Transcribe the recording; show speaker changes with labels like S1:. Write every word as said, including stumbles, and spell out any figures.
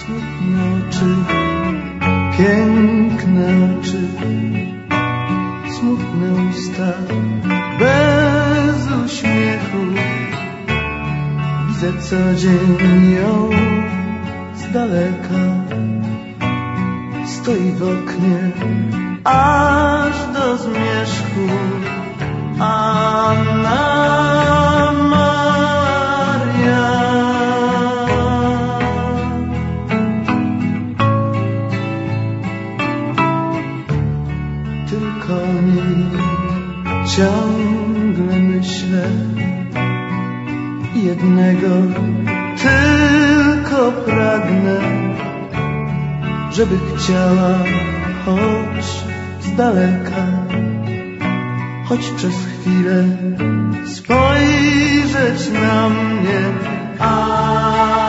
S1: Smutne oczy, piękne oczy, smutne usta, bez uśmiechu. Widzę co dzień ją z daleka, stoi w oknie aż do zmierzchu. Anna Maria, tylko o niej ciągle myślę. Jednego tylko pragnę, żeby chciała choć z daleka, choć przez chwilę spojrzeć na mnie. A